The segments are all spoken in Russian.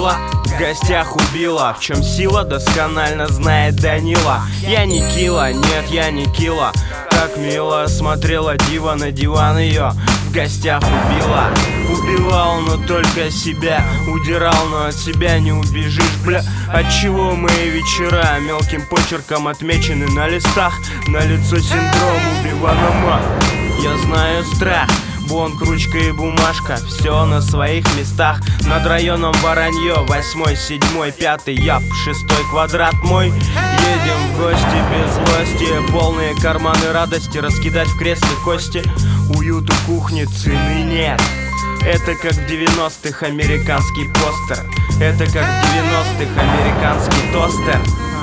Мила в гостях убила. В чем сила, досконально знает Данила. Я не Кила, нет, я не Кила. Так мило смотрела дива на диван ее. В гостях убила. Убивал, но только себя. Удирал, но от себя не убежишь, бля. Отчего мои вечера мелким почерком отмечены на листах? На лицо синдром убиванома. Я знаю страх. Блонк, ручка и бумажка, все на своих местах. Над районом Воронье, 8-й, 7-й, 5-й, яп, 6-й квадрат мой. Едем в гости без злости, полные карманы радости, раскидать в кресле кости. Уют у кухни, цены нет. Это как в 90-х американский постер. Это как в 90-х американский тостер.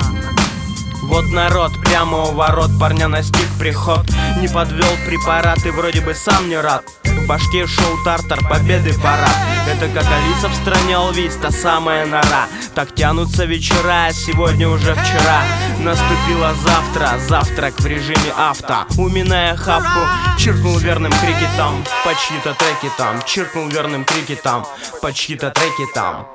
Вот народ, прямо у ворот парня настиг приход. Не подвел препарат и вроде бы сам не рад. В башке шоу тартар, победы парад. Это как Алиса в стране Алвис, та самая нора. Так тянутся вечера, а сегодня уже вчера. Наступило завтра, завтрак в режиме авто. Уминая хапку, чиркнул верным крикетом по чьи-то треки там. Чиркнул верным крикетом по чьи-то треки там.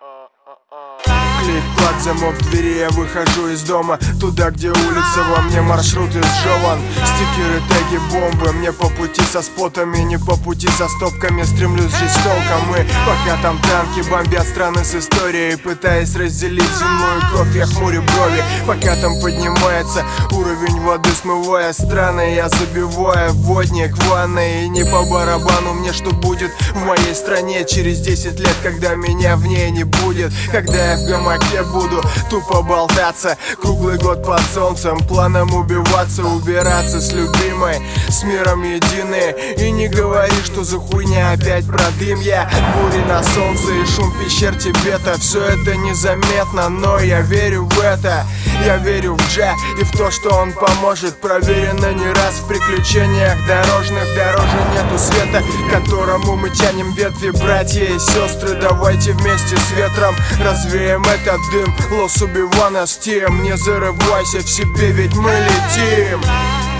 Клик-клак, замок двери, я выхожу из дома. Туда, где улица, во мне маршрут изжеван. Стикеры, теги, бомбы, мне по пути со спотами, не по пути со стопками. Стремлюсь жить с толком, и пока там танки бомбят страны с историей, пытаясь разделить земную кровь, я хмурю брови. Пока там поднимается уровень воды, смывая страны, я забиваю водник в ванной. И не по барабану мне, что будет в моей стране через 10 лет, когда меня в ней не будет. Когда я в гамаке буду тупо болтаться круглый год под солнцем, планом убиваться, убираться с любимой, с миром единой. И не говори, что за хуйня опять про дым. Я бури на солнце и шум пещер Тибета. Все это незаметно, но я верю в это. Я верю в Джа и в то, что он поможет. Проверено не раз в приключениях дорожных. Дороже нету света, к которому мы тянем ветви. Братья и сестры, давайте вместе с ветром развеем этот дым. Лос убивана с тем, не зарывайся в себе, ведь мы летим.